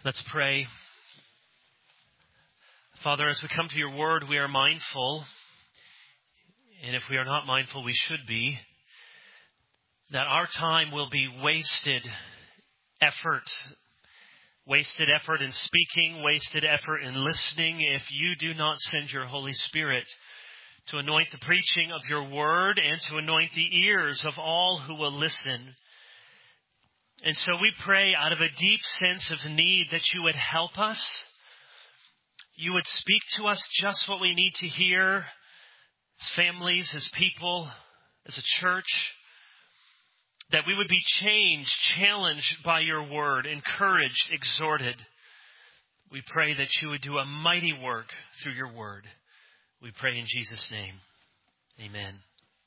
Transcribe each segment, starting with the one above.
Let's pray. Father, as we come to your word, we are mindful, and if we are not mindful, we should be, that our time will be wasted effort in speaking, wasted effort in listening, if you do not send your Holy Spirit to anoint the preaching of your word and to anoint the ears of all who will listen. And so we pray out of a deep sense of need that you would help us. You would speak to us just what we need to hear as families, as people, as a church. That we would be changed, challenged by your word, encouraged, exhorted. We pray that you would do a mighty work through your word. We pray in Jesus' name. Amen.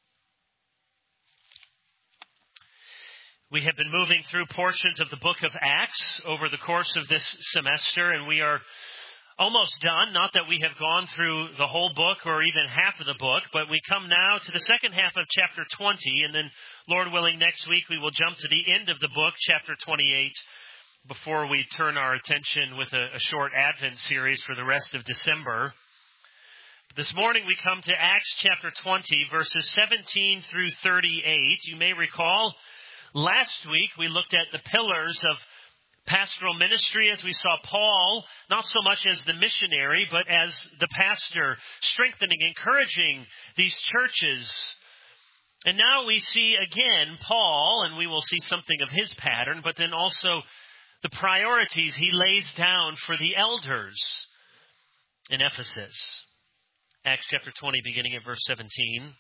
We have been moving through portions of the book of Acts over the course of this semester, and we are almost done. Not that we have gone through the whole book or even half of the book, but we come now to the second half of chapter 20, and then, Lord willing, next week we will jump to the end of the book, chapter 28, before we turn our attention with a short Advent series for the rest of December. This morning we come to Acts chapter 20, verses 17 through 38. You may recall, last week we looked at the pillars of pastoral ministry as we saw Paul, not so much as the missionary, but as the pastor, strengthening, encouraging these churches. And now we see again Paul, and we will see something of his pattern, but then also the priorities he lays down for the elders in Ephesus. Acts chapter 20, beginning at verse 17.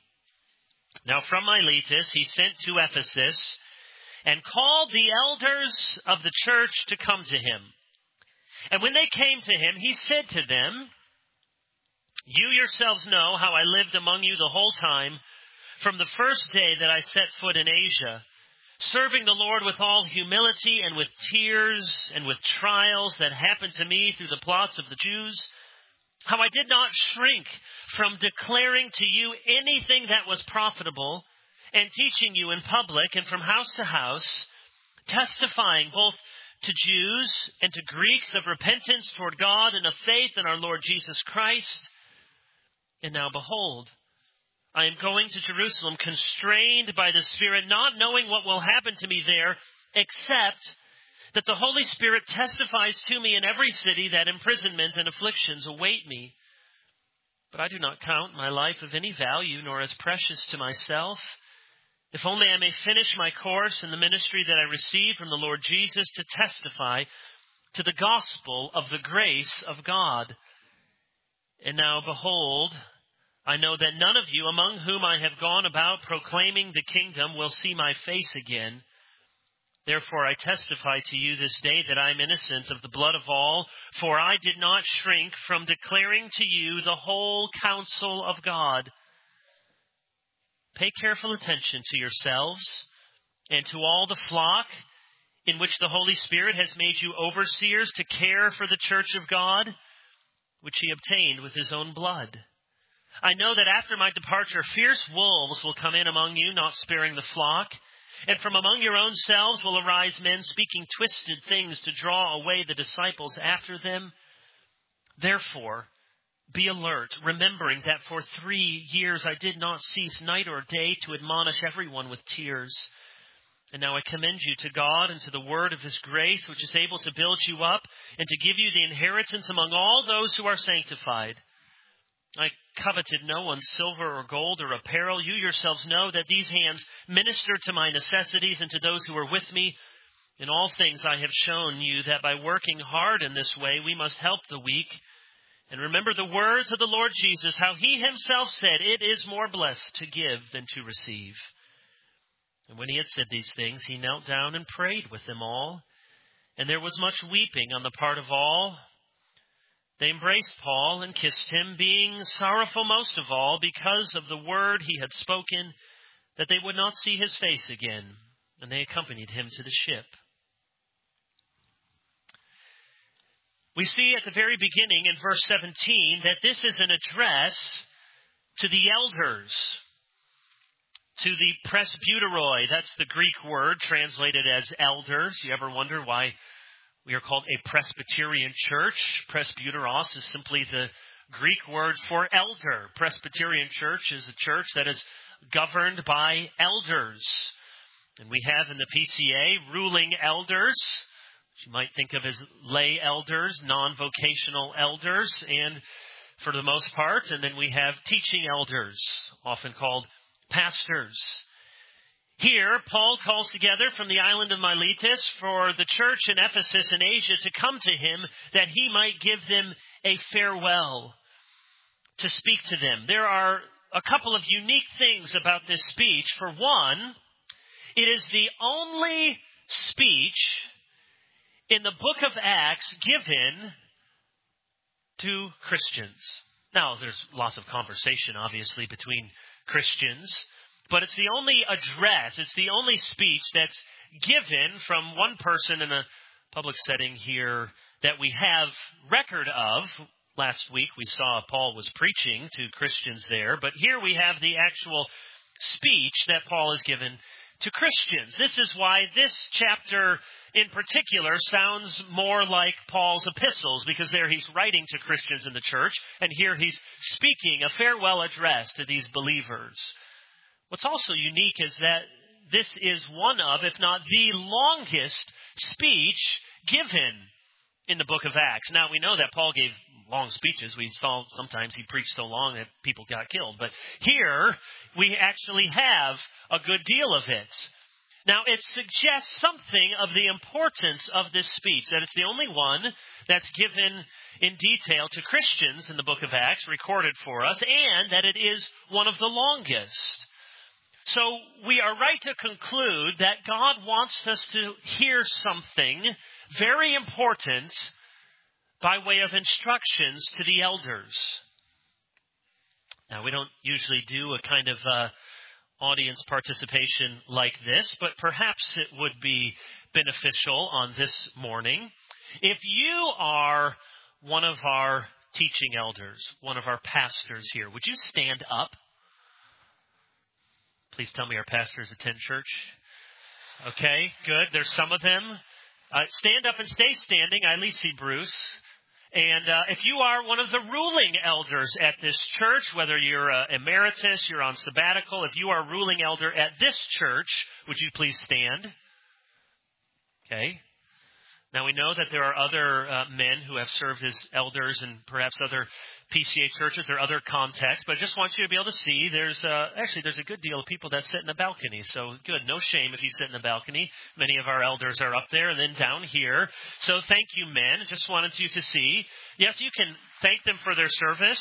Now from Miletus he sent to Ephesus and called the elders of the church to come to him. And when they came to him, he said to them, "You yourselves know how I lived among you the whole time, from the first day that I set foot in Asia, serving the Lord with all humility and with tears and with trials that happened to me through the plots of the Jews, how I did not shrink from declaring to you anything that was profitable, and teaching you in public and from house to house, testifying both to Jews and to Greeks of repentance toward God and of faith in our Lord Jesus Christ. And now behold, I am going to Jerusalem, constrained by the Spirit, not knowing what will happen to me there, except that the Holy Spirit testifies to me in every city that imprisonment and afflictions await me. But I do not count my life of any value, nor as precious to myself, if only I may finish my course in the ministry that I received from the Lord Jesus to testify to the gospel of the grace of God. And now, behold, I know that none of you among whom I have gone about proclaiming the kingdom will see my face again. Therefore I testify to you this day that I am innocent of the blood of all, for I did not shrink from declaring to you the whole counsel of God. Pay careful attention to yourselves and to all the flock in which the Holy Spirit has made you overseers to care for the church of God, which he obtained with his own blood. I know that after my departure, fierce wolves will come in among you, not sparing the flock. And from among your own selves will arise men speaking twisted things to draw away the disciples after them. Therefore, be alert, remembering that for 3 years I did not cease night or day to admonish everyone with tears. And now I commend you to God and to the word of his grace, which is able to build you up and to give you the inheritance among all those who are sanctified. I coveted no one's silver or gold or apparel. You yourselves know that these hands ministered to my necessities and to those who were with me. In all things I have shown you that by working hard in this way we must help the weak. And remember the words of the Lord Jesus, how he himself said, "It is more blessed to give than to receive." And when he had said these things, he knelt down and prayed with them all. And there was much weeping on the part of all. They embraced Paul and kissed him, being sorrowful most of all because of the word he had spoken, that they would not see his face again. And they accompanied him to the ship. We see at the very beginning in verse 17 that this is an address to the elders, to the presbyteroi. That's the Greek word translated as elders. You ever wonder why We are called a Presbyterian church. Presbyteros is simply the Greek word for elder. Presbyterian church is a church that is governed by elders. And we have in the PCA ruling elders, which you might think of as lay elders, non-vocational elders, and for the most part, and then we have teaching elders, often called pastors. Here, Paul calls together from the island of Miletus for the church in Ephesus in Asia to come to him that he might give them a farewell, to speak to them. There are a couple of unique things about this speech. For one, it is the only speech in the book of Acts given to Christians. Now, there's lots of conversation, obviously, between Christians, but it's the only address, it's the only speech that's given from one person in a public setting here that we have record of. Last week we saw Paul was preaching to Christians there, but here we have the actual speech that Paul has given to Christians. This is why this chapter in particular sounds more like Paul's epistles, because there he's writing to Christians in the church, and here he's speaking a farewell address to these believers. What's also unique is that this is one of, if not the longest speech given in the book of Acts. Now, we know that Paul gave long speeches. We saw sometimes he preached so long that people got killed. But here, we actually have a good deal of it. Now, it suggests something of the importance of this speech, that it's the only one that's given in detail to Christians in the book of Acts, recorded for us, and that it is one of the longest. So we are right to conclude that God wants us to hear something very important by way of instructions to the elders. Now, we don't usually do a kind of audience participation like this, but perhaps it would be beneficial on this morning. If you are one of our teaching elders, one of our pastors here, would you stand up? Please tell me our pastors attend church. Okay, good. There's some of them. Stand up and stay standing. I at least see Bruce. And if you are one of the ruling elders at this church, whether you're emeritus, you're on sabbatical, if you are a ruling elder at this church, would you please stand? Okay. Now, we know that there are other men who have served as elders in perhaps other PCA churches or other contexts, but I just want you to be able to see there's a good deal of people that sit in the balcony. So good, no shame if you sit in the balcony. Many of our elders are up there and then down here. So thank you, men. Just wanted you to see. Yes, you can thank them for their service.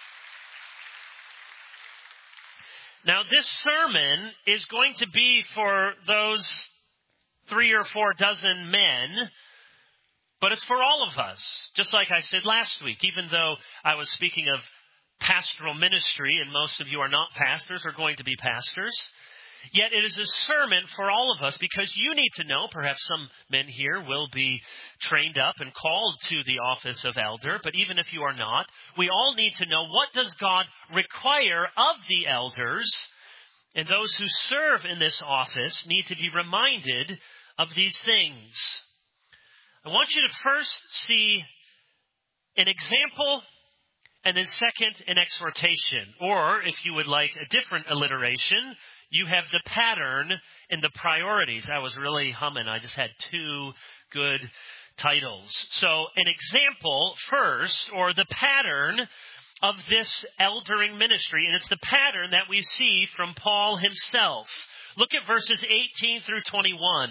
Now, this sermon is going to be for those 3 or 4 dozen men, but it's for all of us, just like I said last week. Even though I was speaking of pastoral ministry, and most of you are not pastors or going to be pastors, yet it is a sermon for all of us, because you need to know, perhaps some men here will be trained up and called to the office of elder, but even if you are not, we all need to know, what does God require of the elders? And those who serve in this office need to be reminded of these things. I want you to first see an example, and then second, an exhortation. Or, if you would like a different alliteration, you have the pattern and the priorities. I was really humming. I just had 2 good titles. So, an example first, or the pattern of this eldering ministry. And it's the pattern that we see from Paul himself. Look at verses 18 through 21.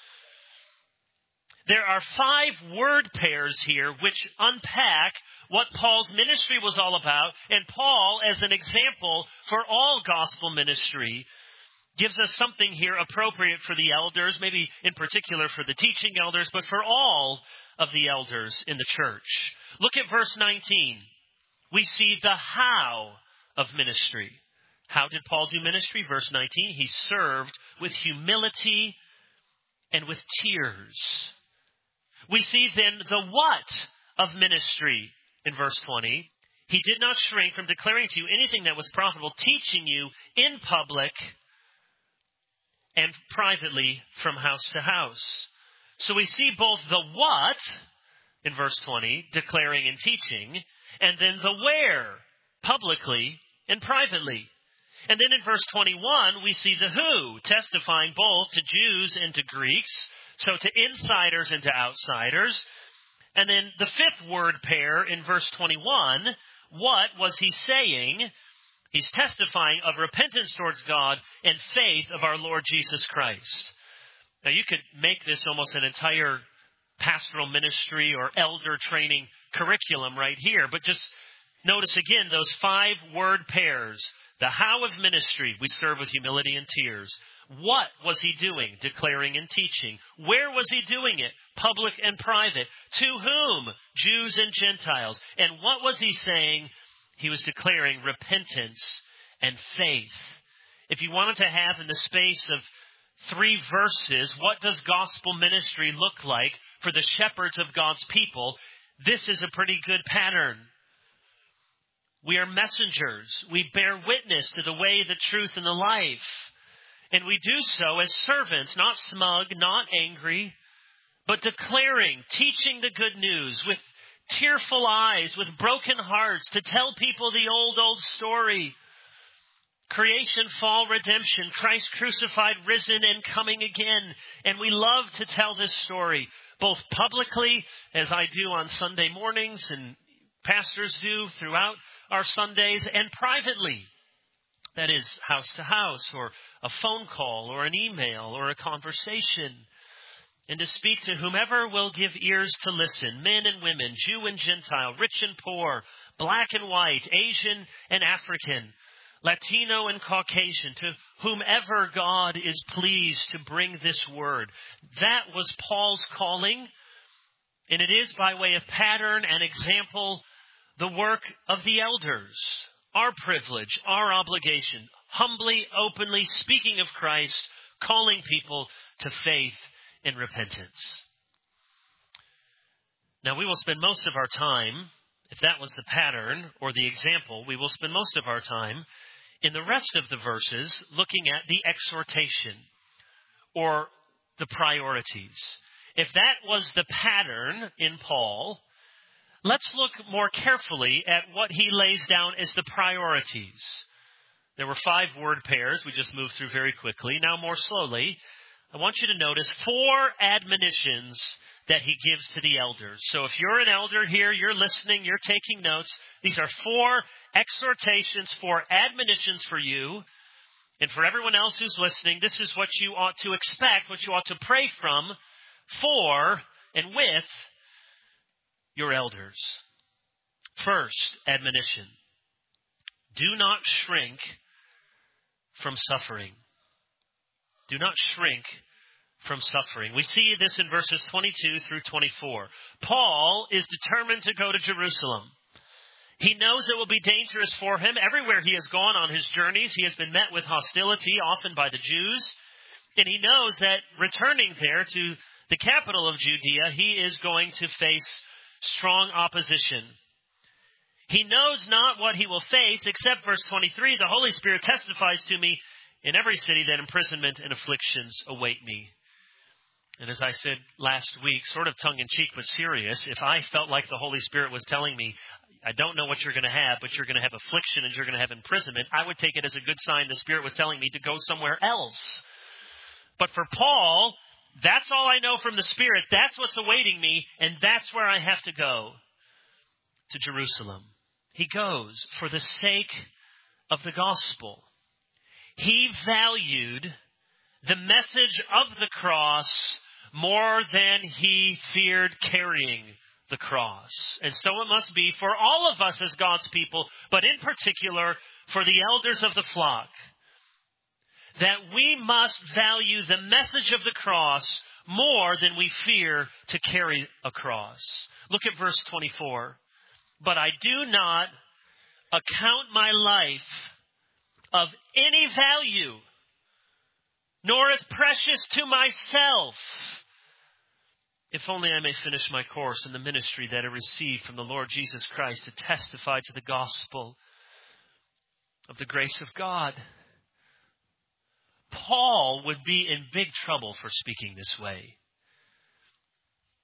There are 5 word pairs here which unpack what Paul's ministry was all about. And Paul, as an example for all gospel ministry, gives us something here appropriate for the elders, maybe in particular for the teaching elders, but for all of the elders in the church. Look at verse 19. We see the how of ministry. How did Paul do ministry? Verse 19, he served with humility and with tears. We see then the what of ministry in verse 20. He did not shrink from declaring to you anything that was profitable, teaching you in public and privately from house to house. So we see both the what in verse 20, declaring and teaching, and then the where, publicly and privately. And then in verse 21, we see the who, testifying both to Jews and to Greeks, so to insiders and to outsiders. And then the fifth word pair in verse 21, what was he saying? He's testifying of repentance towards God and faith of our Lord Jesus Christ. Now you could make this almost an entire pastoral ministry or elder training curriculum right here, but just notice again those 5 word pairs. The how of ministry, we serve with humility and tears. What was he doing? Declaring and teaching. Where was he doing it? Public and private. To whom? Jews and Gentiles. And what was he saying? He was declaring repentance and faith. If you wanted to have in the space of 3 verses, what does gospel ministry look like for the shepherds of God's people? This is a pretty good pattern. We are messengers. We bear witness to the way, the truth, and the life. And we do so as servants, not smug, not angry, but declaring, teaching the good news with tearful eyes, with broken hearts, to tell people the old story. Creation, fall, redemption, Christ crucified, risen, and coming again. And we love to tell this story, both publicly, as I do on Sunday mornings, and pastors do throughout our Sundays, and privately. That is, house to house, or a phone call, or an email, or a conversation. And to speak to whomever will give ears to listen, men and women, Jew and Gentile, rich and poor, black and white, Asian and African, Latino and Caucasian, to whomever God is pleased to bring this word. That was Paul's calling, and it is by way of pattern and example the work of the elders, our privilege, our obligation, humbly, openly speaking of Christ, calling people to faith and repentance. Now, we will spend most of our time, if that was the pattern or the example, we will spend most of our time in the rest of the verses looking at the exhortation or the priorities. If that was the pattern in Paul, let's look more carefully at what he lays down as the priorities. There were 5 word pairs we just moved through very quickly. Now more slowly, I want you to notice 4 admonitions that he gives to the elders. So if you're an elder here, you're listening, you're taking notes, these are 4 exhortations, 4 admonitions for you. And for everyone else who's listening, this is what you ought to expect, what you ought to pray from, for and with your elders. First, admonition. Do not shrink from suffering. Do not shrink from suffering. We see this in verses 22 through 24. Paul is determined to go to Jerusalem. He knows it will be dangerous for him. Everywhere he has gone on his journeys, he has been met with hostility, often by the Jews. And he knows that returning there to the capital of Judea, he is going to face strong opposition. He knows not what he will face, except verse 23, the Holy Spirit testifies to me in every city that imprisonment and afflictions await me. And as I said last week, sort of tongue-in-cheek but serious, if I felt like the Holy Spirit was telling me, I don't know what you're going to have, but you're going to have affliction and you're going to have imprisonment, I would take it as a good sign the Spirit was telling me to go somewhere else. But for Paul, that's all I know from the Spirit. That's what's awaiting me, and that's where I have to go, to Jerusalem. He goes for the sake of the gospel. He valued the message of the cross more than he feared carrying the cross. And so it must be for all of us as God's people, but in particular for the elders of the flock, that we must value the message of the cross more than we fear to carry a cross. Look at verse 24. But I do not account my life of any value, nor as precious to myself, if only I may finish my course in the ministry that I received from the Lord Jesus Christ to testify to the gospel of the grace of God. Paul would be in big trouble for speaking this way.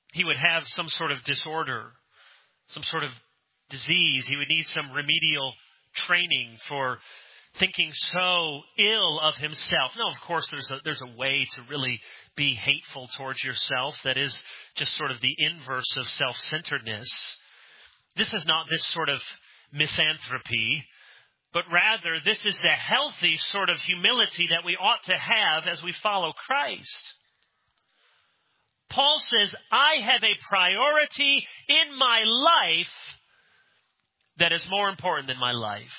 he would have some sort of disorder, some sort of disease. He would need some remedial training for thinking so ill of himself. Now, of course, there's a way to really be hateful towards yourself that is just sort of the inverse of self-centeredness. This is not this sort of misanthropy, but rather this is the healthy sort of humility that we ought to have as we follow Christ. Paul says, I have a priority in my life that is more important than my life.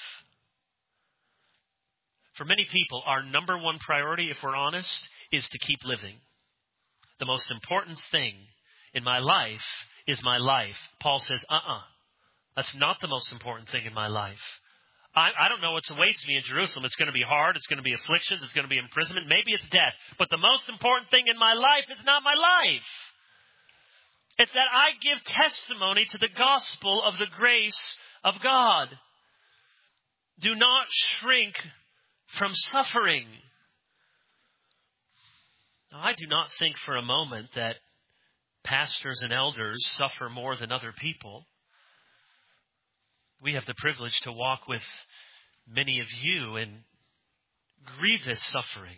For many people, our number one priority, if we're honest, is to keep living. The most important thing in my life is my life. Paul says, that's not the most important thing in my life. I don't know what awaits me in Jerusalem. It's going to be hard. It's going to be afflictions. It's going to be imprisonment. Maybe it's death. But the most important thing in my life is not my life. It's that I give testimony to the gospel of the grace of God. Do not shrink from suffering. Now, I do not think for a moment that pastors and elders suffer more than other people. We have the privilege to walk with many of you in grievous suffering.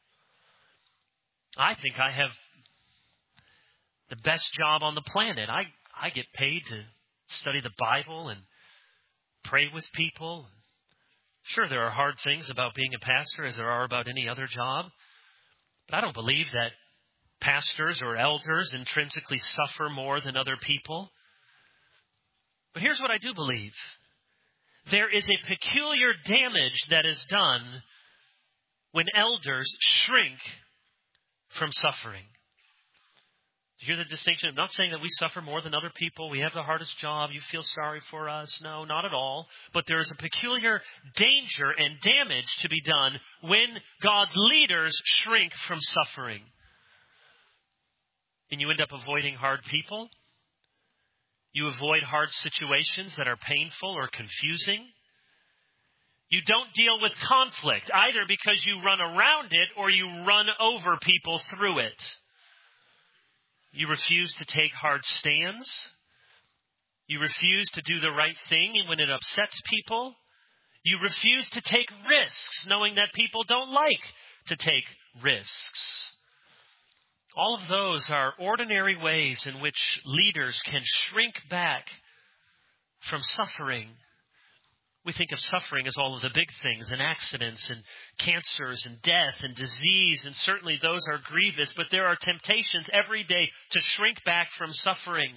I think I have the best job on the planet. I get paid to study the Bible and pray with people. Sure, there are hard things about being a pastor as there are about any other job. But I don't believe that pastors or elders intrinsically suffer more than other people. But here's what I do believe. There is a peculiar damage that is done when elders shrink from suffering. Do you hear the distinction? I'm not saying that we suffer more than other people. We have the hardest job. You feel sorry for us. No, not at all. But there is a peculiar danger and damage to be done when God's leaders shrink from suffering. And you end up avoiding hard people. You avoid hard situations that are painful or confusing. You don't deal with conflict, either because you run around it or you run over people through it. You refuse to take hard stands. You refuse to do the right thing when it upsets people. You refuse to take risks, knowing that people don't like to take risks. All of those are ordinary ways in which leaders can shrink back from suffering. We think of suffering as all of the big things and accidents and cancers and death and disease, and certainly those are grievous, but there are temptations every day to shrink back from suffering.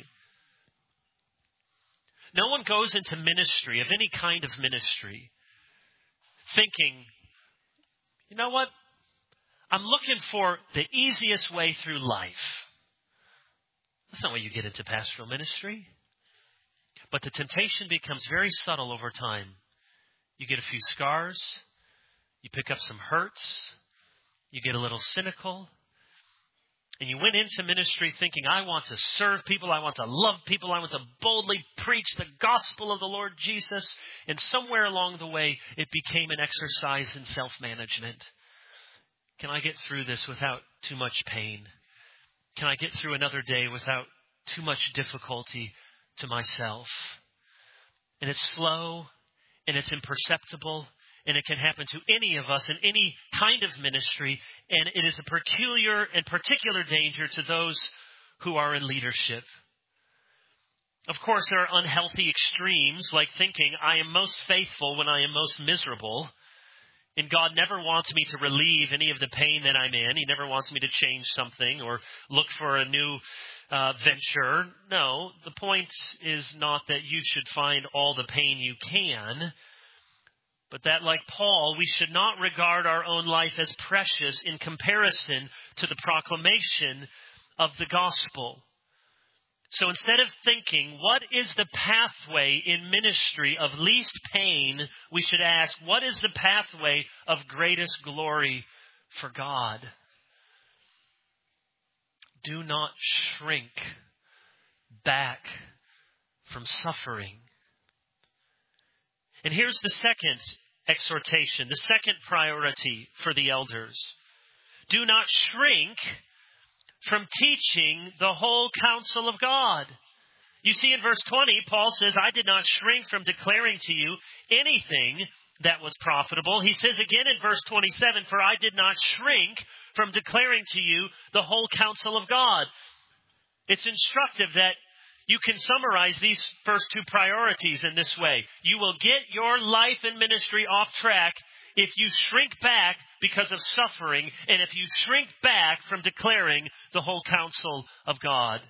No one goes into ministry, of any kind of ministry, thinking, you know what? I'm looking for the easiest way through life. That's not why you get into pastoral ministry. But the temptation becomes very subtle over time. You get a few scars. You pick up some hurts. You get a little cynical. And you went into ministry thinking, I want to serve people. I want to love people. I want to boldly preach the gospel of the Lord Jesus. And somewhere along the way, it became an exercise in self-management. Can I get through this without too much pain? Can I get through another day without too much difficulty to myself? And it's slow, and it's imperceptible, and it can happen to any of us in any kind of ministry, and it is a peculiar and particular danger to those who are in leadership. Of course, there are unhealthy extremes, like thinking, I am most faithful when I am most miserable. And God never wants me to relieve any of the pain that I'm in. He never wants me to change something or look for a new venture. No, the point is not that you should find all the pain you can, but that, like Paul, we should not regard our own life as precious in comparison to the proclamation of the gospel. So instead of thinking, what is the pathway in ministry of least pain, we should ask, what is the pathway of greatest glory for God? Do not shrink back from suffering. And here's the second exhortation, the second priority for the elders. Do not shrink from teaching the whole counsel of God. You see in verse 20, Paul says, I did not shrink from declaring to you anything that was profitable. He says again in verse 27, for I did not shrink from declaring to you the whole counsel of God. It's instructive that you can summarize these first two priorities in this way. You will get your life and ministry off track if you shrink back because of suffering, and if you shrink back from declaring the whole counsel of God.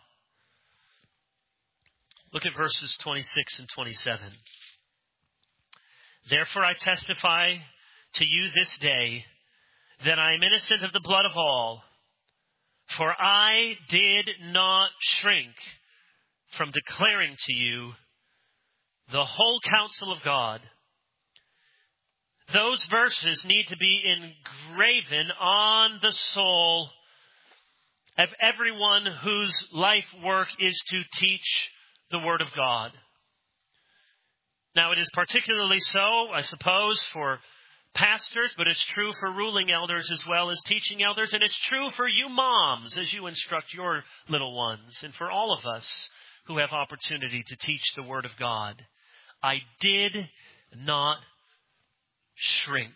Look at verses 26 and 27. Therefore I testify to you this day that I am innocent of the blood of all, for I did not shrink from declaring to you the whole counsel of God. Those verses need to be engraven on the soul of everyone whose life work is to teach the Word of God. Now, it is particularly so, I suppose, for pastors, but it's true for ruling elders as well as teaching elders, and it's true for you moms as you instruct your little ones, and for all of us who have opportunity to teach the Word of God. I did not shrink.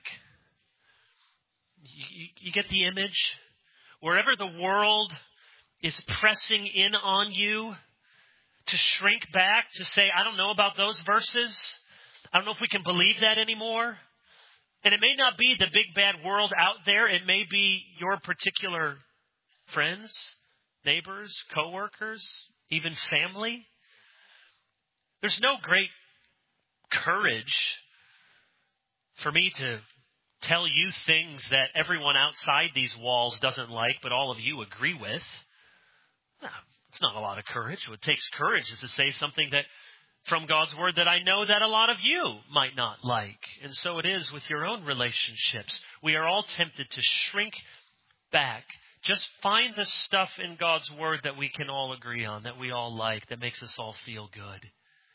You get the image? Wherever the world is pressing in on you, to shrink back, to say, I don't know about those verses. I don't know if we can believe that anymore. And it may not be the big bad world out there. It may be your particular friends, neighbors, coworkers, even family. There's no great courage for me to tell you things that everyone outside these walls doesn't like, but all of you agree with. No, it's not a lot of courage. What takes courage is to say something that from God's Word that I know that a lot of you might not like. And so it is with your own relationships. We are all tempted to shrink back. Just find the stuff in God's Word that we can all agree on, that we all like, that makes us all feel good.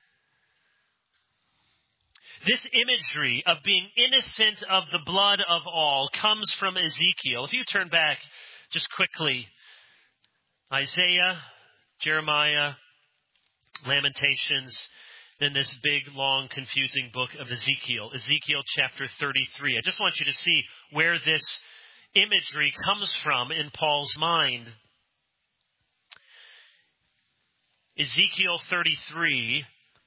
This imagery of being innocent of the blood of all comes from Ezekiel. If you turn back just quickly, Isaiah, Jeremiah, Lamentations, then this big, long, confusing book of Ezekiel, Ezekiel chapter 33. I just want you to see where this imagery comes from in Paul's mind. Ezekiel 33.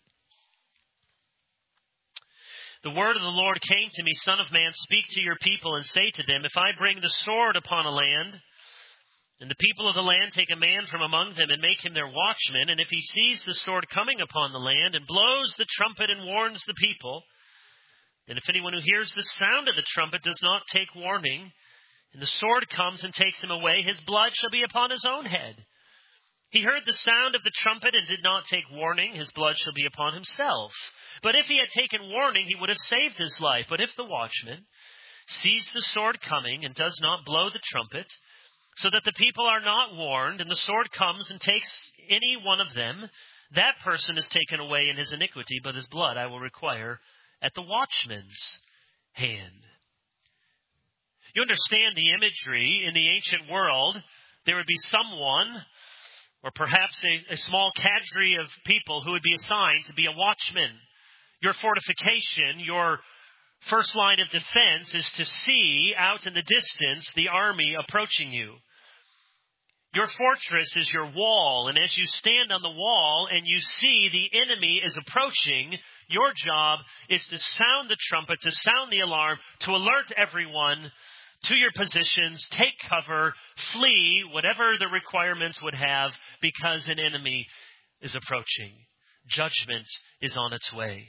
The word of the Lord came to me, Son of man, speak to your people and say to them, if I bring the sword upon a land, and the people of the land take a man from among them and make him their watchman, and if he sees the sword coming upon the land and blows the trumpet and warns the people, then if anyone who hears the sound of the trumpet does not take warning, and the sword comes and takes him away, his blood shall be upon his own head. He heard the sound of the trumpet and did not take warning, his blood shall be upon himself. But if he had taken warning, he would have saved his life. But if the watchman sees the sword coming and does not blow the trumpet, so that the people are not warned, and the sword comes and takes any one of them, that person is taken away in his iniquity, but his blood I will require at the watchman's hand. You understand the imagery in the ancient world. There would be someone, or perhaps a small cadre of people who would be assigned to be a watchman. Your fortification, your first line of defense is to see out in the distance the army approaching you. Your fortress is your wall, and as you stand on the wall and you see the enemy is approaching, your job is to sound the trumpet, to sound the alarm, to alert everyone to your positions, take cover, flee, whatever the requirements would have, because an enemy is approaching. Judgment is on its way.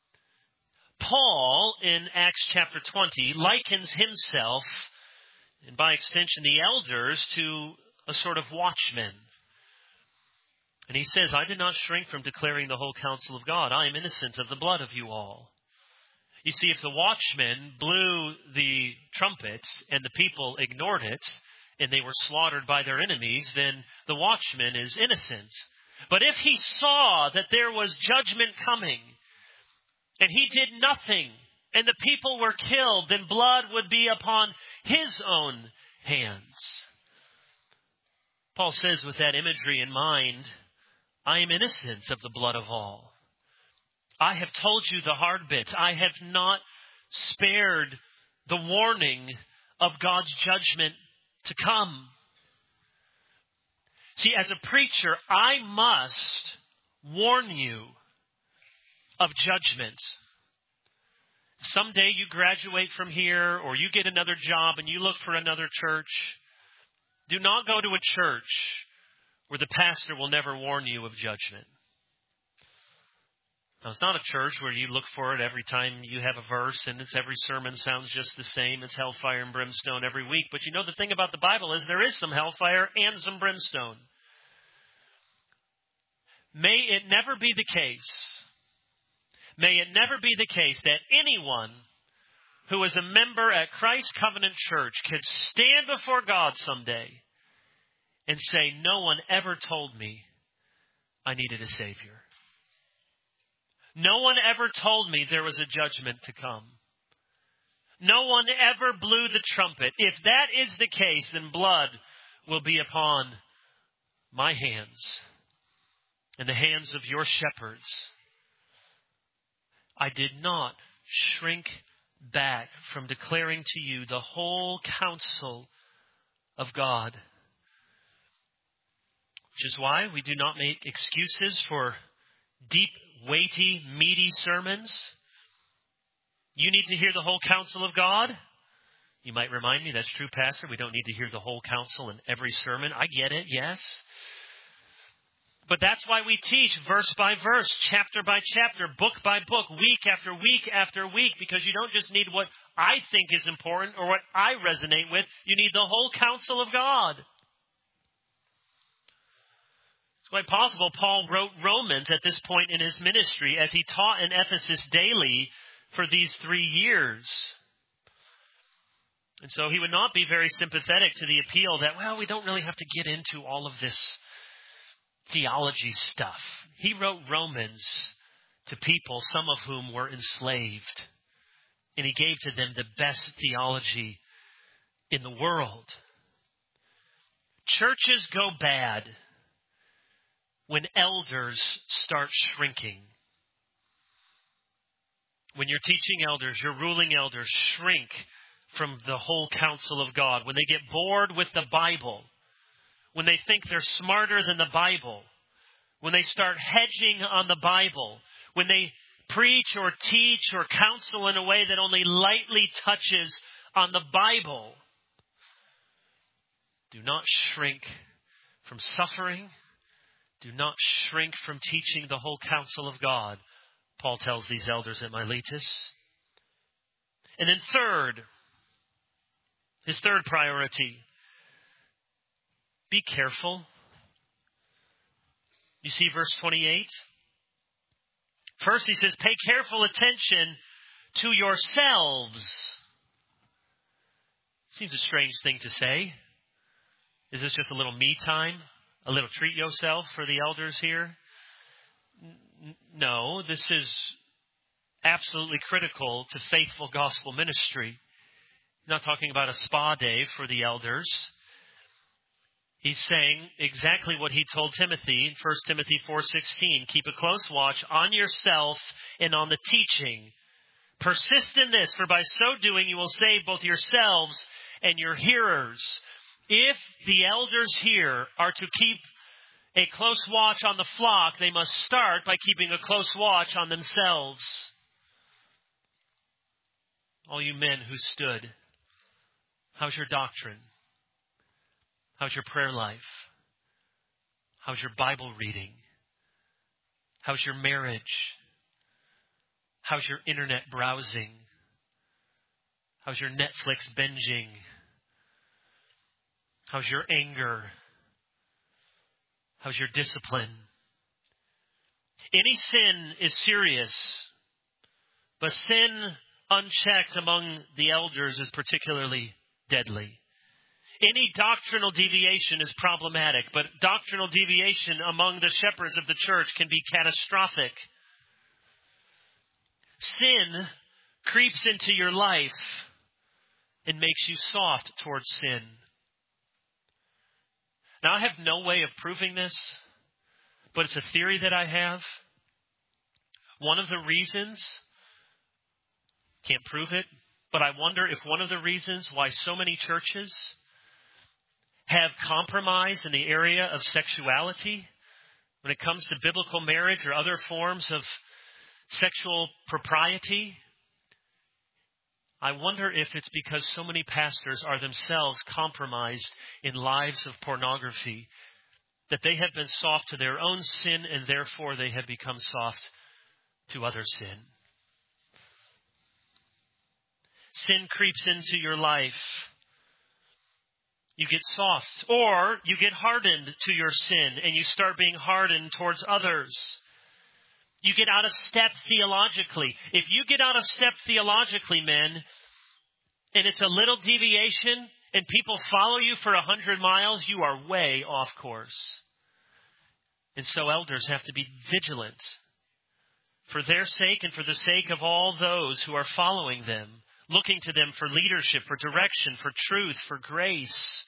Paul, in Acts chapter 20, likens himself, and by extension the elders, to a sort of watchman. And he says, I did not shrink from declaring the whole counsel of God. I am innocent of the blood of you all. You see, if the watchman blew the trumpet and the people ignored it, and they were slaughtered by their enemies, then the watchman is innocent. But if he saw that there was judgment coming, and he did nothing, and the people were killed, then blood would be upon his own hands. Paul says with that imagery in mind, I am innocent of the blood of all. I have told you the hard bits. I have not spared the warning of God's judgment to come. See, as a preacher, I must warn you of judgment. Someday you graduate from here or you get another job and you look for another church. Do not go to a church where the pastor will never warn you of judgment. Now, it's not a church where you look for it every time you have a verse and it's every sermon sounds just the same. It's hellfire and brimstone every week. But you know, the thing about the Bible is there is some hellfire and some brimstone. May it never be the case. May it never be the case that anyone who is a member at Christ Covenant Church could stand before God someday and say, no one ever told me I needed a Savior. No one ever told me there was a judgment to come. No one ever blew the trumpet. If that is the case, then blood will be upon my hands and the hands of your shepherds. I did not shrink back from declaring to you the whole counsel of God. Which is why we do not make excuses for deep, weighty, meaty sermons. You need to hear the whole counsel of God. You might remind me, that's true, Pastor. We don't need to hear the whole counsel in every sermon. I get it, yes. But that's why we teach verse by verse, chapter by chapter, book by book, week after week after week, because you don't just need what I think is important or what I resonate with. You need the whole counsel of God. It's quite possible Paul wrote Romans at this point in his ministry as he taught in Ephesus daily for these 3 years. And so he would not be very sympathetic to the appeal that, well, we don't really have to get into all of this theology stuff. He wrote Romans to people, some of whom were enslaved. And he gave to them the best theology in the world. Churches go bad when elders start shrinking. When your teaching elders, your ruling elders shrink from the whole counsel of God. When they get bored with the Bible. When they think they're smarter than the Bible, when they start hedging on the Bible, when they preach or teach or counsel in a way that only lightly touches on the Bible, do not shrink from suffering. Do not shrink from teaching the whole counsel of God, Paul tells these elders at Miletus. And then third, his third priority, be careful. You see verse 28? First he says, pay careful attention to yourselves. Seems a strange thing to say. Is this just a little me time? A little treat yourself for the elders here? No, this is absolutely critical to faithful gospel ministry. I'm not talking about a spa day for the elders. He's saying exactly what he told Timothy in 1 Timothy 4:16. Keep a close watch on yourself and on the teaching. Persist in this, for by so doing you will save both yourselves and your hearers. If the elders here are to keep a close watch on the flock, they must start by keeping a close watch on themselves. All you men who stood, how's your doctrine? How's your prayer life? How's your Bible reading? How's your marriage? How's your internet browsing? How's your Netflix binging? How's your anger? How's your discipline? Any sin is serious, but sin unchecked among the elders is particularly deadly. Any doctrinal deviation is problematic, but doctrinal deviation among the shepherds of the church can be catastrophic. Sin creeps into your life and makes you soft towards sin. Now, I have no way of proving this, but it's a theory that I have. One of the reasons, can't prove it, but I wonder if one of the reasons why so many churches have compromised in the area of sexuality when it comes to biblical marriage or other forms of sexual propriety, I wonder if it's because so many pastors are themselves compromised in lives of pornography, that they have been soft to their own sin and therefore they have become soft to other sin. Sin creeps into your life. You get soft, or you get hardened to your sin and you start being hardened towards others. You get out of step theologically. If you get out of step theologically, men, and it's a little deviation and people follow you for 100 miles, you are way off course. And so elders have to be vigilant for their sake and for the sake of all those who are following them, looking to them for leadership, for direction, for truth, for grace.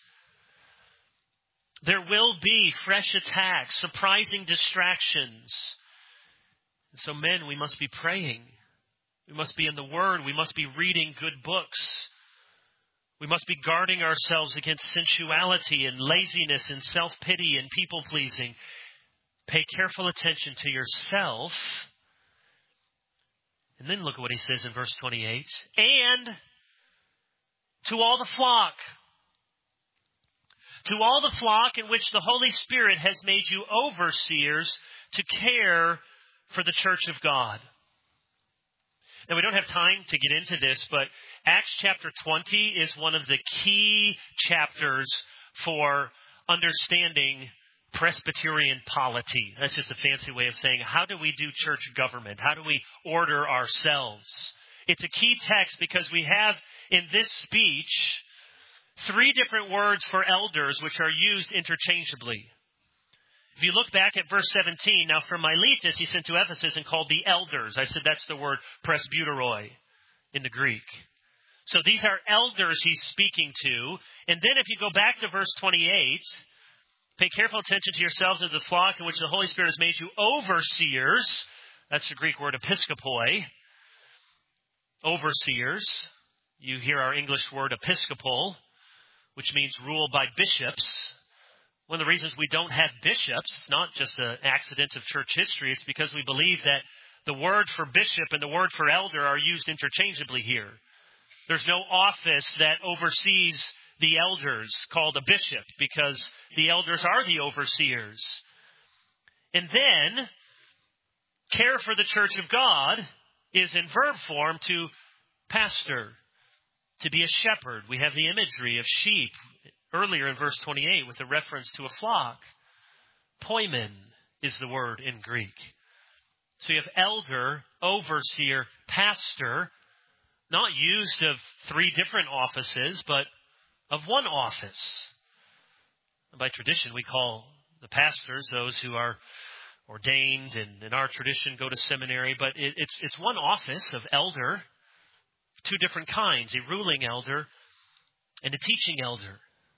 There will be fresh attacks, surprising distractions. And so men, we must be praying. We must be in the Word. We must be reading good books. We must be guarding ourselves against sensuality and laziness and self-pity and people-pleasing. Pay careful attention to yourself. And then look at what he says in verse 28. And to all the flock. To all the flock in which the Holy Spirit has made you overseers to care for the church of God. Now, we don't have time to get into this, but Acts chapter 20 is one of the key chapters for understanding Presbyterian polity. That's just a fancy way of saying, how do we do church government? How do we order ourselves? It's a key text because we have in this speech 3 different words for elders which are used interchangeably. If you look back at verse 17, now from Miletus he sent to Ephesus and called the elders. I said that's the word presbyteroi in the Greek. So these are elders he's speaking to. And then if you go back to verse 28, pay careful attention to yourselves and to the flock in which the Holy Spirit has made you overseers. That's the Greek word episkopoi. Overseers. You hear our English word episcopal, which means ruled by bishops. One of the reasons we don't have bishops, it's not just an accident of church history, it's because we believe that the word for bishop and the word for elder are used interchangeably here. There's no office that oversees the elders called a bishop because the elders are the overseers. And then, care for the church of God is in verb form to pastor, to be a shepherd. We have the imagery of sheep earlier in verse 28 with a reference to a flock. Poimen is the word in Greek. So you have elder, overseer, pastor, not used of 3 different offices, but of one office. By tradition, we call the pastors those who are ordained and in our tradition go to seminary, but it's one office of elder, 2 different kinds, a ruling elder and a teaching elder.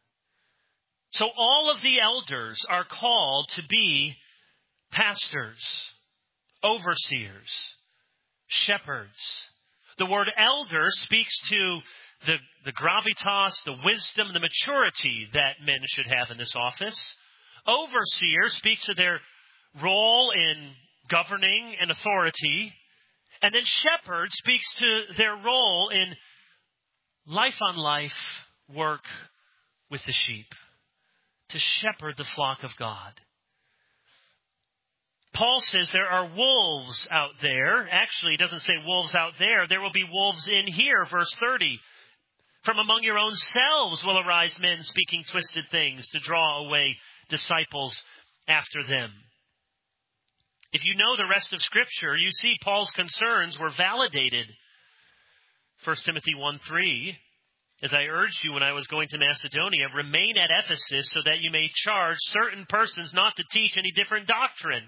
So all of the elders are called to be pastors, overseers, shepherds. The word elder speaks to the gravitas, the wisdom, the maturity that men should have in this office. Overseer speaks of their role in governing and authority. And then shepherd speaks to their role in life-on-life work with the sheep, to shepherd the flock of God. Paul says there are wolves out there. Actually, it doesn't say wolves out there. There will be wolves in here, verse 30. From among your own selves will arise men speaking twisted things to draw away disciples after them. If you know the rest of Scripture, you see Paul's concerns were validated. 1 Timothy 1:3, as I urged you when I was going to Macedonia, remain at Ephesus so that you may charge certain persons not to teach any different doctrine.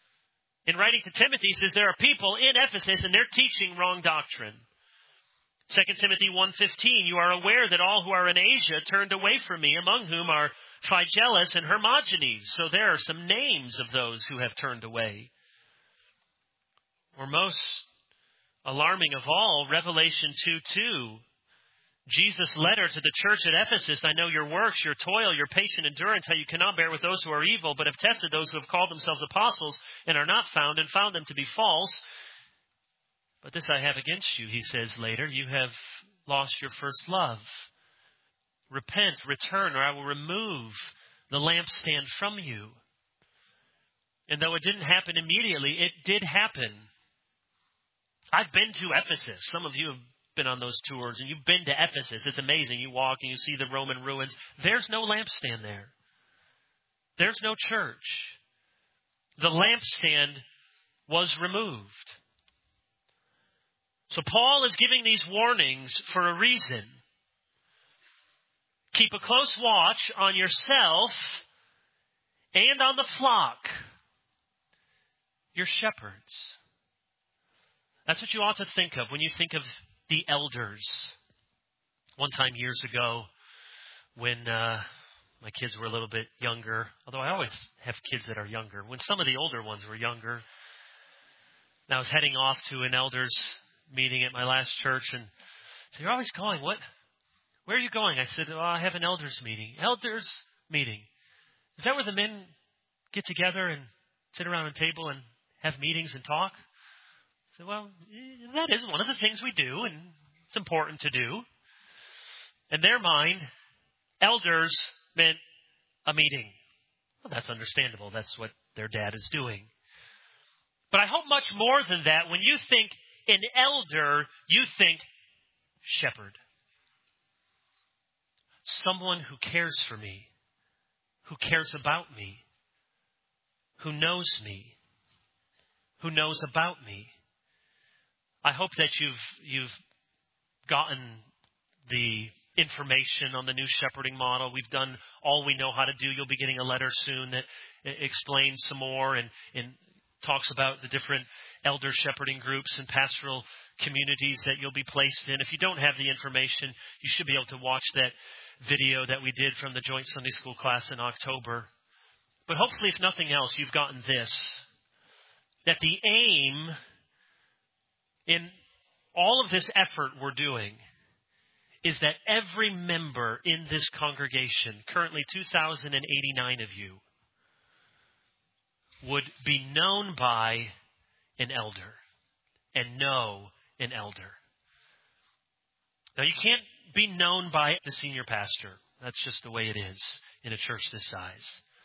In writing to Timothy, he says there are people in Ephesus and they're teaching wrong doctrine. 2 Timothy 1:15, you are aware that all who are in Asia turned away from me, among whom are Phygelus and Hermogenes. So there are some names of those who have turned away. Or most alarming of all, Revelation 2:2. Jesus' letter to the church at Ephesus, I know your works, your toil, your patient endurance, how you cannot bear with those who are evil, but have tested those who have called themselves apostles and are not found, and found them to be false. But this I have against you, he says later, you have lost your first love. Repent, return, or I will remove the lampstand from you. And though it didn't happen immediately, it did happen. I've been to Ephesus. Some of you have been on those tours, and you've been to Ephesus. It's amazing. You walk and you see the Roman ruins. There's no lampstand there. There's no church. The lampstand was removed. So Paul is giving these warnings for a reason. Keep a close watch on yourself and on the flock, your shepherds. That's what you ought to think of when you think of the elders. One time years ago, when my kids were a little bit younger, although I always have kids that are younger, when some of the older ones were younger, and I was heading off to an elders meeting at my last church, and so you're always going, where are you going? I said, I have an elders meeting. Elders meeting. Is that where the men get together and sit around a table and have meetings and talk? I said, well, that is one of the things we do, and it's important to do. In their mind, elders meant a meeting. Well, that's understandable. That's what their dad is doing. But I hope much more than that. When you think an elder, you think shepherd. Someone who cares for me, who cares about me, who knows me, who knows about me. I hope that you've gotten the information on the new shepherding model. We've done all we know how to do. You'll be getting a letter soon that explains some more and talks about the different elder shepherding groups and pastoral communities that you'll be placed in. If you don't have the information, you should be able to watch that video that we did from the joint Sunday school class in October. But hopefully, if nothing else, you've gotten this, that the aim in all of this effort we're doing is that every member in this congregation, currently 2,089 of you, would be known by an elder and know an elder. Now, you can't be known by the senior pastor. That's just the way it is in a church this size.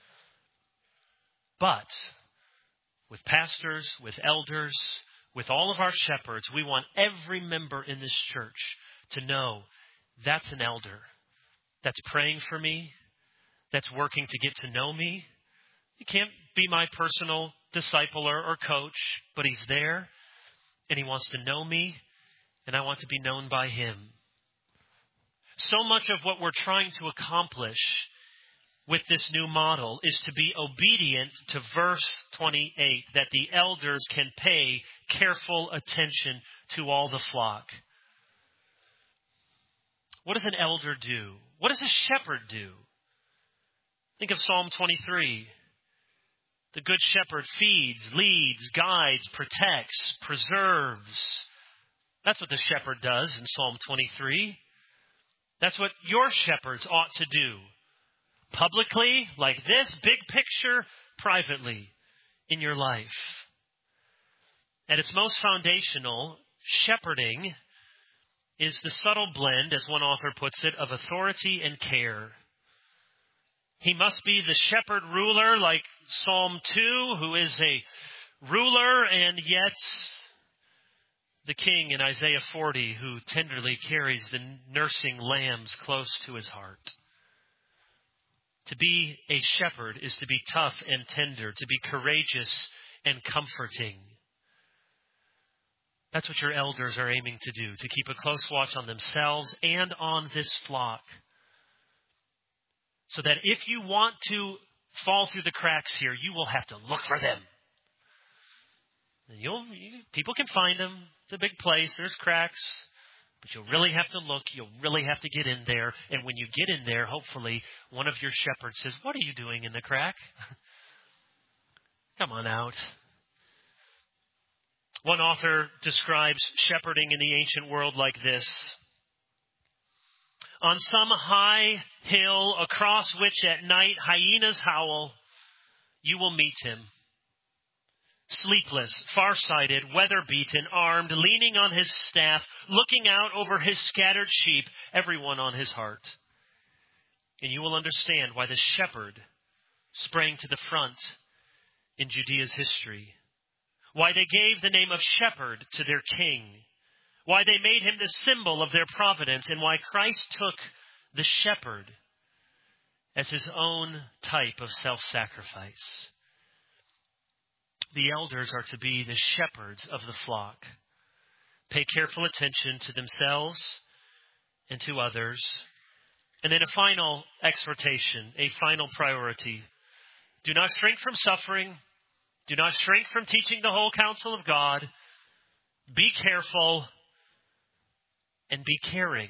But with pastors, with elders, with all of our shepherds, we want every member in this church to know that's an elder that's praying for me, that's working to get to know me. He can't be my personal discipler or coach, but he's there and he wants to know me and I want to be known by him. So much of what we're trying to accomplish with this new model is to be obedient to verse 28, that the elders can pay careful attention to all the flock. What does an elder do? What does a shepherd do? Think of Psalm 23. The good shepherd feeds, leads, guides, protects, preserves. That's what the shepherd does in Psalm 23. That's what your shepherds ought to do. Publicly, like this, big picture, privately, in your life. At its most foundational, shepherding is the subtle blend, as one author puts it, of authority and care. He must be the shepherd ruler like Psalm 2, who is a ruler, and yet the king in Isaiah 40, who tenderly carries the nursing lambs close to his heart. To be a shepherd is to be tough and tender, to be courageous and comforting. That's what your elders are aiming to do, to keep a close watch on themselves and on this flock. So that if you want to fall through the cracks here, you will have to look for them. And people can find them. It's a big place. There's cracks. But you'll really have to look. You'll really have to get in there. And when you get in there, hopefully, one of your shepherds says, "What are you doing in the crack? Come on out." One author describes shepherding in the ancient world like this. On some high hill across which at night hyenas howl, you will meet him. Sleepless, far-sighted, weather-beaten, armed, leaning on his staff, looking out over his scattered sheep, everyone on his heart. And you will understand why the shepherd sprang to the front in Judea's history, why they gave the name of shepherd to their king, why they made him the symbol of their providence, and why Christ took the shepherd as his own type of self-sacrifice. The elders are to be the shepherds of the flock. Pay careful attention to themselves and to others. And then a final exhortation, a final priority. Do not shrink from suffering. Do not shrink from teaching the whole counsel of God. Be careful and be caring.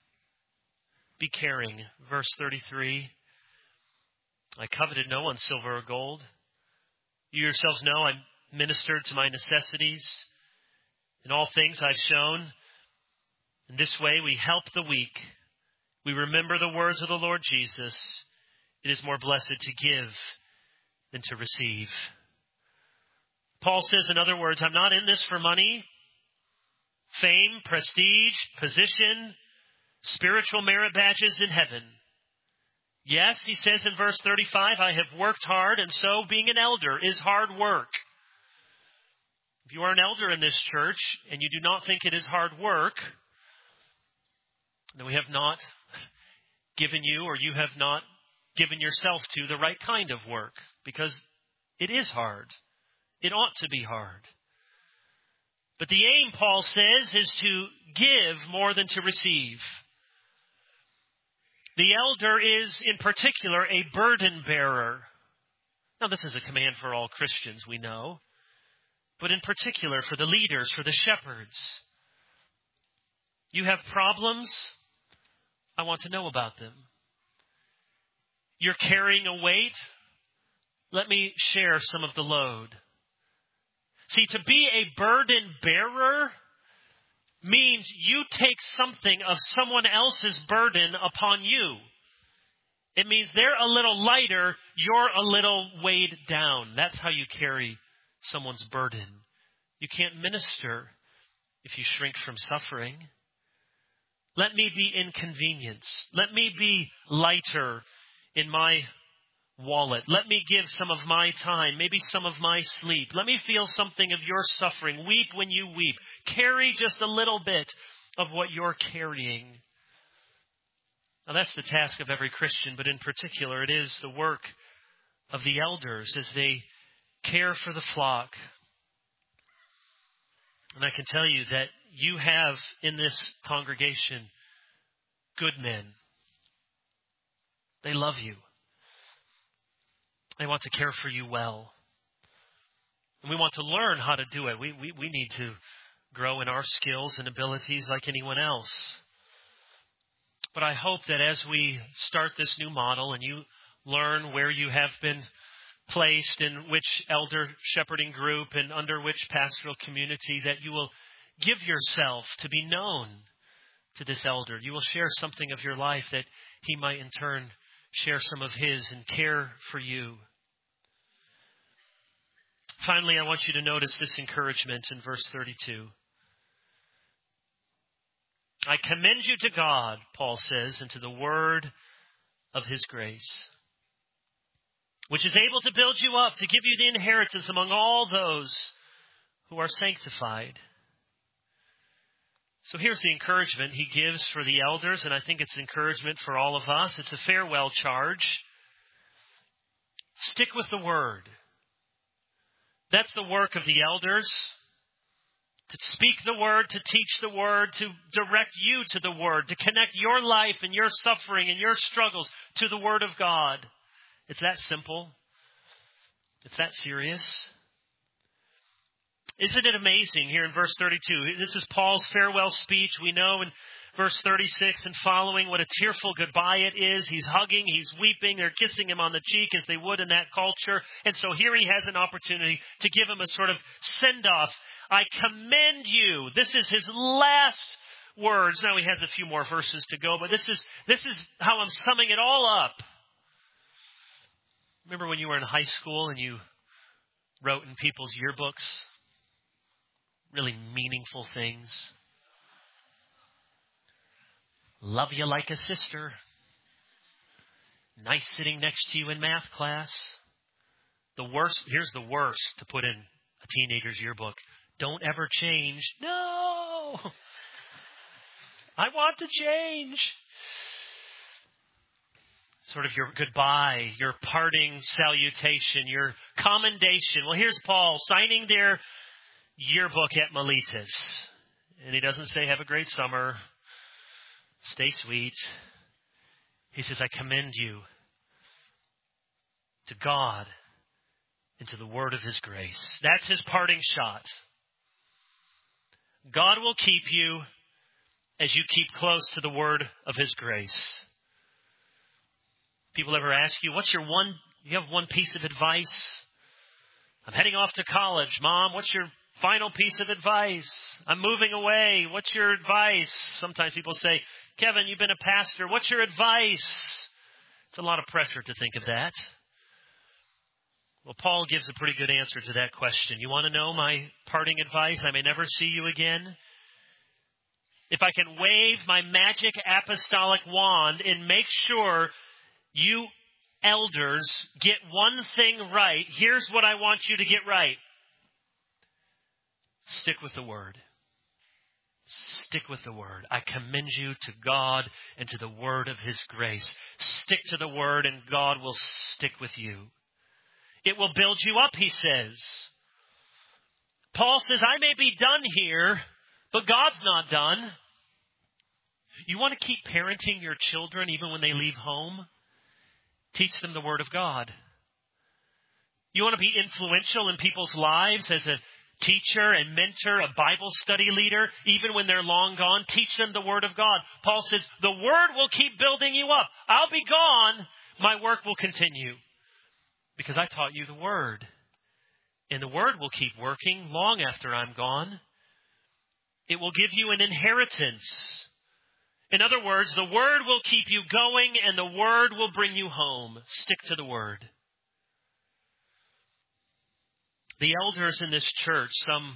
Be caring. Verse 33. I coveted no one's silver or gold. You yourselves know I ministered to my necessities. In all things I've shown. In this way we help the weak. We remember the words of the Lord Jesus. It is more blessed to give than to receive. Paul says, in other words, I'm not in this for money, fame, prestige, position, spiritual merit badges in heaven. Yes, he says in verse 35, I have worked hard, and so being an elder is hard work. If you are an elder in this church and you do not think it is hard work, then we have not given you, or you have not given yourself to the right kind of work, because it is hard. It ought to be hard. But the aim, Paul says, is to give more than to receive. The elder is, in particular, a burden bearer. Now, this is a command for all Christians, we know. But in particular, for the leaders, for the shepherds. You have problems? I want to know about them. You're carrying a weight? Let me share some of the load. See, to be a burden bearer means you take something of someone else's burden upon you. It means they're a little lighter, you're a little weighed down. That's how you carry someone's burden. You can't minister if you shrink from suffering. Let me be inconvenienced. Let me be lighter in my wallet. Let me give some of my time, maybe some of my sleep. Let me feel something of your suffering. Weep when you weep. Carry just a little bit of what you're carrying. Now that's the task of every Christian, but in particular it is the work of the elders as they care for the flock. And I can tell you that you have in this congregation good men. They love you. They want to care for you well. And we want to learn how to do it. We need to grow in our skills and abilities like anyone else. But I hope that as we start this new model and you learn where you have been placed, in which elder shepherding group and under which pastoral community, that you will give yourself to be known to this elder. You will share something of your life that he might in turn share some of his and care for you. Finally, I want you to notice this encouragement in verse 32. I commend you to God, Paul says, and to the word of his grace, which is able to build you up, to give you the inheritance among all those who are sanctified. So here's the encouragement he gives for the elders, and I think it's encouragement for all of us. It's a farewell charge. Stick with the word. That's the work of the elders. To speak the word, to teach the word, to direct you to the word, to connect your life and your suffering and your struggles to the word of God. It's that simple. It's that serious. Isn't it amazing here in verse 32? This is Paul's farewell speech. We know in verse 36 and following what a tearful goodbye it is. He's hugging, he's weeping, they're kissing him on the cheek as they would in that culture. And so here he has an opportunity to give him a sort of send-off. I commend you. This is his last words. Now he has a few more verses to go, but this is how I'm summing it all up. Remember when you were in high school and you wrote in people's yearbooks really meaningful things? Love you like a sister. Nice sitting next to you in math class. Here's the worst to put in a teenager's yearbook. Don't ever change. No! I want to change. Sort of your goodbye, your parting salutation, your commendation. Well, here's Paul signing their yearbook at Miletus. And he doesn't say, have a great summer. Stay sweet. He says, I commend you to God and to the word of his grace. That's his parting shot. God will keep you as you keep close to the word of his grace. People ever ask you, you have one piece of advice? I'm heading off to college. Mom, what's your final piece of advice? I'm moving away. What's your advice? Sometimes people say, Kevin, you've been a pastor. What's your advice? It's a lot of pressure to think of that. Well, Paul gives a pretty good answer to that question. You want to know my parting advice? I may never see you again. If I can wave my magic apostolic wand and make sure you elders get one thing right, here's what I want you to get right. Stick with the word. Stick with the word. I commend you to God and to the word of his grace. Stick to the word and God will stick with you. It will build you up, he says. Paul says, I may be done here, but God's not done. You want to keep parenting your children even when they leave home? Teach them the word of God. You want to be influential in people's lives as a teacher and mentor, a Bible study leader, even when they're long gone? Teach them the word of God. Paul says, the word will keep building you up. I'll be gone. My work will continue because I taught you the word. And the word will keep working long after I'm gone. It will give you an inheritance. In other words, the word will keep you going and the word will bring you home. Stick to the word. The elders in this church, some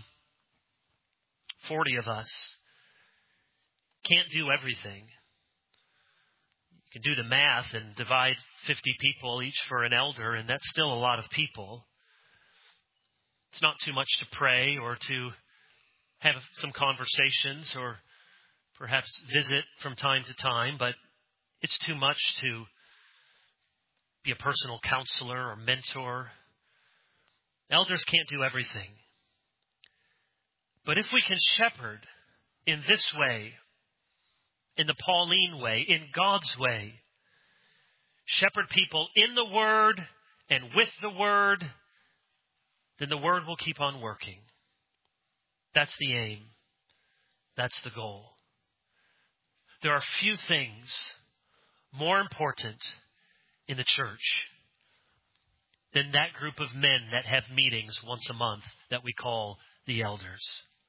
40 of us, can't do everything. You can do the math and divide 50 people each for an elder, and that's still a lot of people. It's not too much to pray or to have some conversations or perhaps visit from time to time, but it's too much to be a personal counselor or mentor. Elders can't do everything. But if we can shepherd in this way, in the Pauline way, in God's way, shepherd people in the Word and with the Word, then the Word will keep on working. That's the aim. That's the goal. There are few things more important in the church than that group of men that have meetings once a month that we call the elders.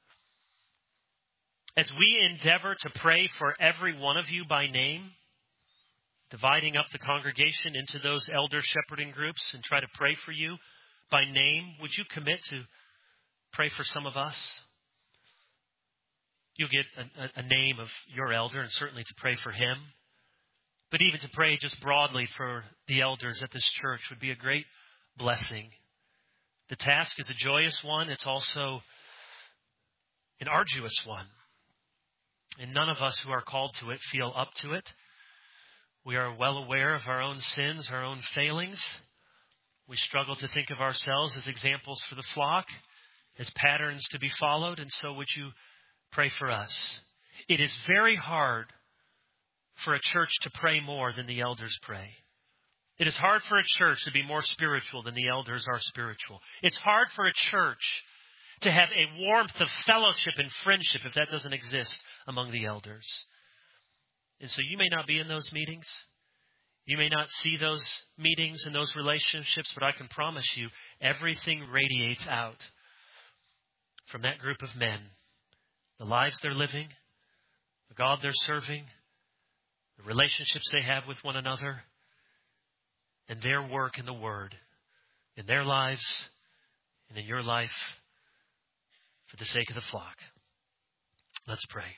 As we endeavor to pray for every one of you by name, dividing up the congregation into those elder shepherding groups and try to pray for you by name, would you commit to pray for some of us? You'll get a name of your elder and certainly to pray for him. But even to pray just broadly for the elders at this church would be a great blessing. The task is a joyous one. It's also an arduous one. And none of us who are called to it feel up to it. We are well aware of our own sins, our own failings. We struggle to think of ourselves as examples for the flock, as patterns to be followed. And so would you pray for us? It is very hard for a church to pray more than the elders pray. It is hard for a church to be more spiritual than the elders are spiritual. It's hard for a church to have a warmth of fellowship and friendship if that doesn't exist among the elders. And so you may not be in those meetings. You may not see those meetings and those relationships, but I can promise you everything radiates out from that group of men. The lives they're living, the God they're serving, the relationships they have with one another, and their work in the Word, in their lives and in your life, for the sake of the flock. Let's pray.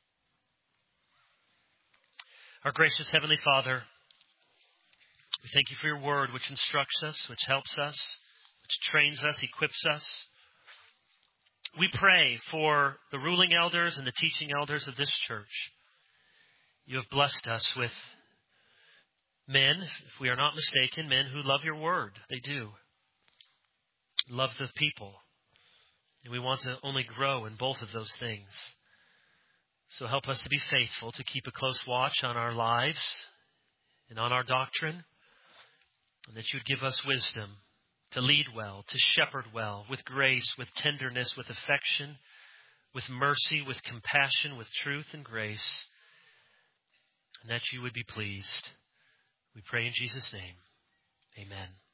Our gracious Heavenly Father, we thank you for your word, which instructs us, which helps us, which trains us, equips us. We pray for the ruling elders and the teaching elders of this church. You have blessed us with men, if we are not mistaken, men who love your word. They do. Love the people. And we want to only grow in both of those things. So help us to be faithful, to keep a close watch on our lives and on our doctrine, and that you'd give us wisdom to lead well, to shepherd well, with grace, with tenderness, with affection, with mercy, with compassion, with truth and grace, and that you would be pleased. We pray in Jesus' name. Amen.